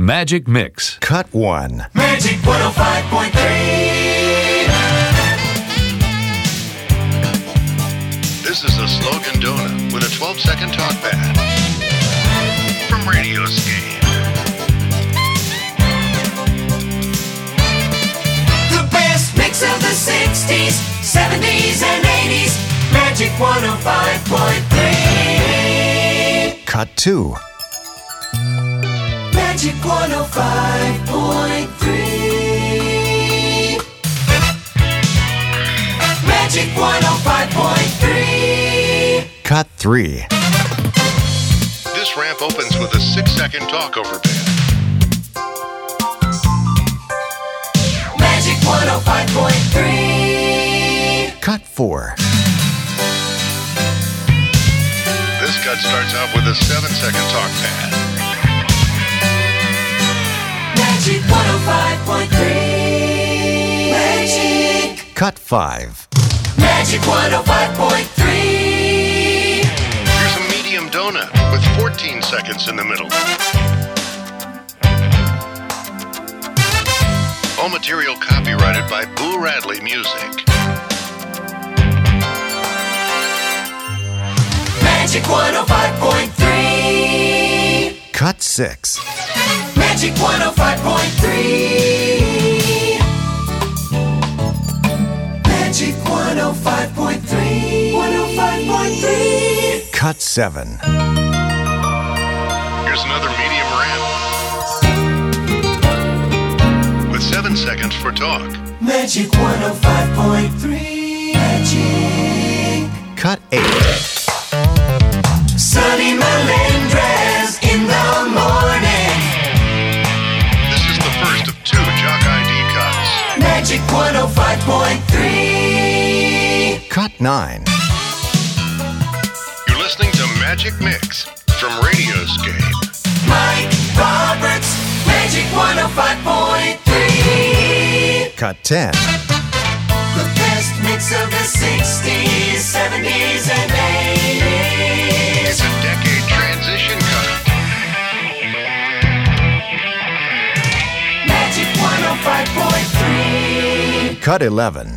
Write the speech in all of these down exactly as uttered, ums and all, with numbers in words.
Magic Mix. Cut one. Magic one oh five point three. This is a Slogan Donut with a twelve-second talk pad from Radioscape. The best mix of the sixties, seventies, and eighties. Magic one oh five point three. Cut two. Magic one oh five point three. Magic one oh five point three. Cut three. This ramp opens with a six-second talkover pad. Magic one oh five point three. Cut four. This cut starts out with a seven-second talk pad. Magic one oh five point three. Magic. Cut five. Magic one oh five point three. Here's a medium donut with fourteen seconds in the middle. All material copyrighted by Boo Radley Music. Magic one oh five point three. Cut six. Magic one oh five point three. Magic one oh five point three. one oh five point three. Cut seven. Here's another medium ramp with seven seconds for talk. Magic one oh five point three. Magic. Cut eight. Sunny Melendrez in the morning. This is the first of two Jock I D cuts. Magic one oh five point three. Cut nine. You're listening to Magic Mix from Radioscape. Mike Roberts. Magic one oh five point three. Cut ten. The best mix of the sixties, seventies, and eighties. It's a decade transition cut. Magic one oh five point three. Cut eleven.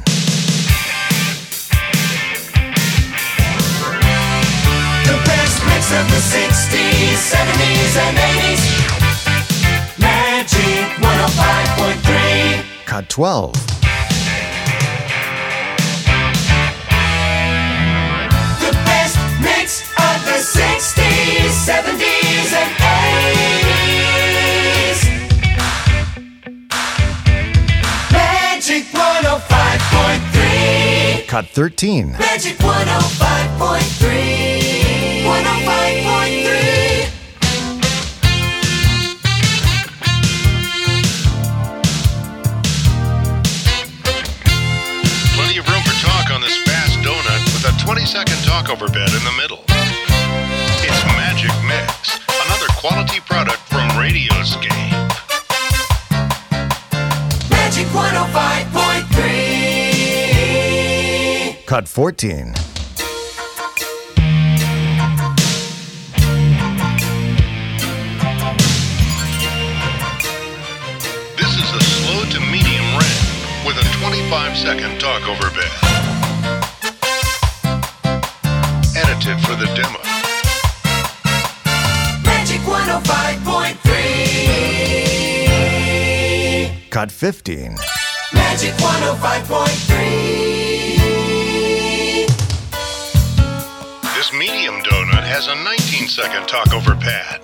The best mix of the sixties, seventies, and eighties. Magic one oh five point three. Cut twelve. The best mix of the sixties, seventies, and eighties. Magic one oh five point three. Cut thirteen. Magic one oh five point three. one oh five point three. Plenty of room for talk on this fast donut with a twenty-second talkover bed in the middle. It's Magic Mix, another quality product from Radioscape. Magic one oh five point three. Cut fourteen. This is a slow to medium ramp with a twenty-five second talkover bed. Edited for the demo. Magic one oh five point three. Cut fifteen. Magic one oh five point three. This medium donut has a nineteen second talkover pad.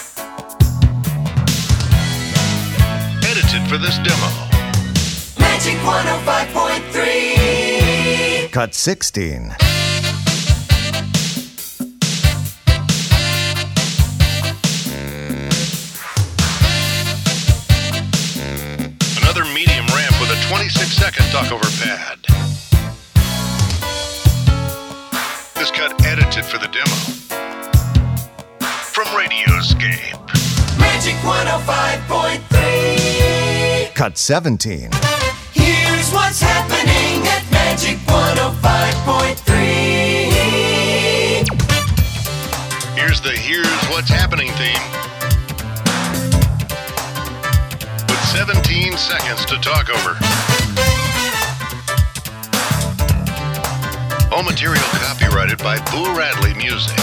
Edited for this demo. Magic one oh five point three. Cut sixteen. Another medium ramp with a twenty-six second talkover pad. This cut edited for the demo. From Radioscape. Magic one oh five point three. Cut seventeen. Here's what's happening at Magic one oh five point three. Here's the Here's What's Happening theme. seventeen seconds to talk over. All material copyrighted by Boo Radley Music.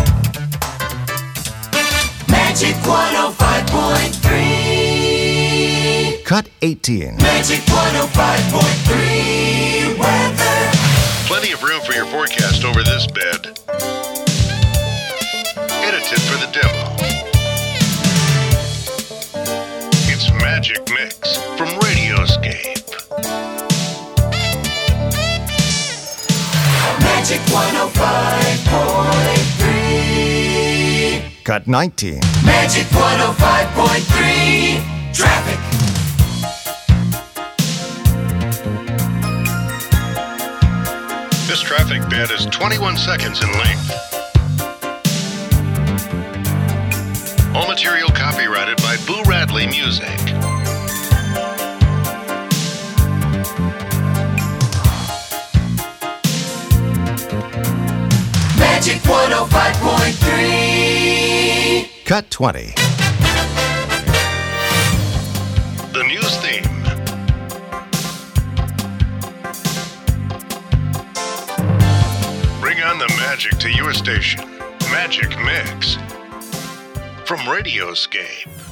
Magic one oh five point three. Cut eighteen. Magic one oh five point three. Weather. Plenty of room for your forecast over this bed. Edited for the demo. It's Magic Mix from Radioscape. Magic one oh five point three. Cut nineteen. Magic one oh five point three. Traffic. This traffic bed is twenty-one seconds in length. All material copyrighted by Boo Radley Music. Magic one oh five point three. Cut twenty. The news theme. Bring on the magic to your station. Magic Mix from Radioscape.